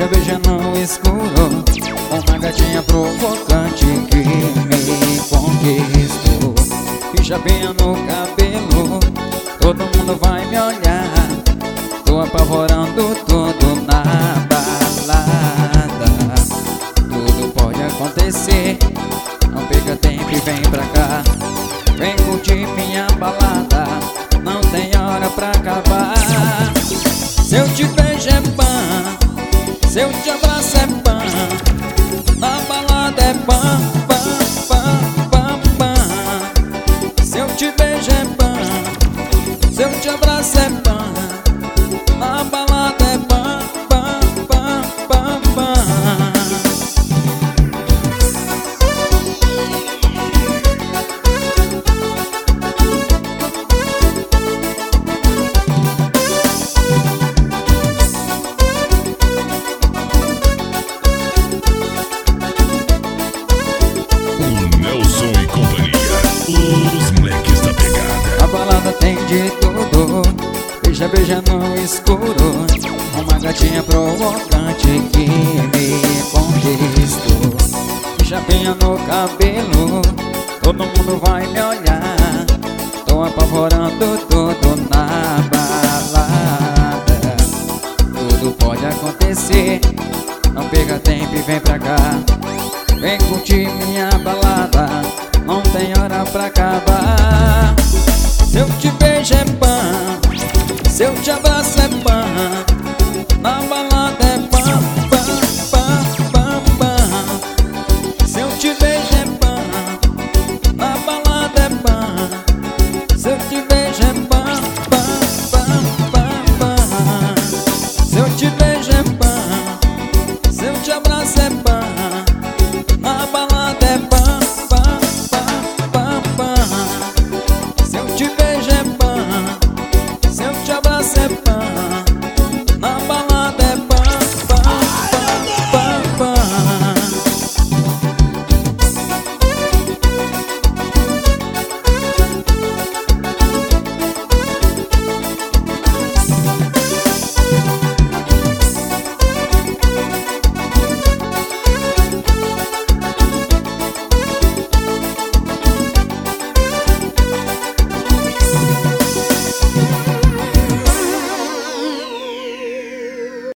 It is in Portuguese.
beija, beija no escuro. Uma gatinha provocante que me conquistou. E chapinha no cabelo, todo mundo vai me olhar. Tô apavorando tudo na balada. Tudo pode acontecer, não perca tempo e vem pra cá. Vem curtir minha balada, não tem hora pra acabar. Se eu te beijo é pã, se eu te abraço é pã. Na balada é pã, pã, pã, pã, pã. Se eu te beijo é pã, se eu te abraço é pã. Na balada é pã, pã, pã, pã, pã. Nelson e companhia, os moleques da pegada. A balada tem de tudo, beija, beija no escuro. Uma gatinha provocante que me conquistou. Chapinha no cabelo, todo mundo vai me olhar. Tô apavorando tudo na balada. Tudo pode acontecer, não perca tempo e vem pra cá. Vem curtir minha balada, não tem hora pra acabar.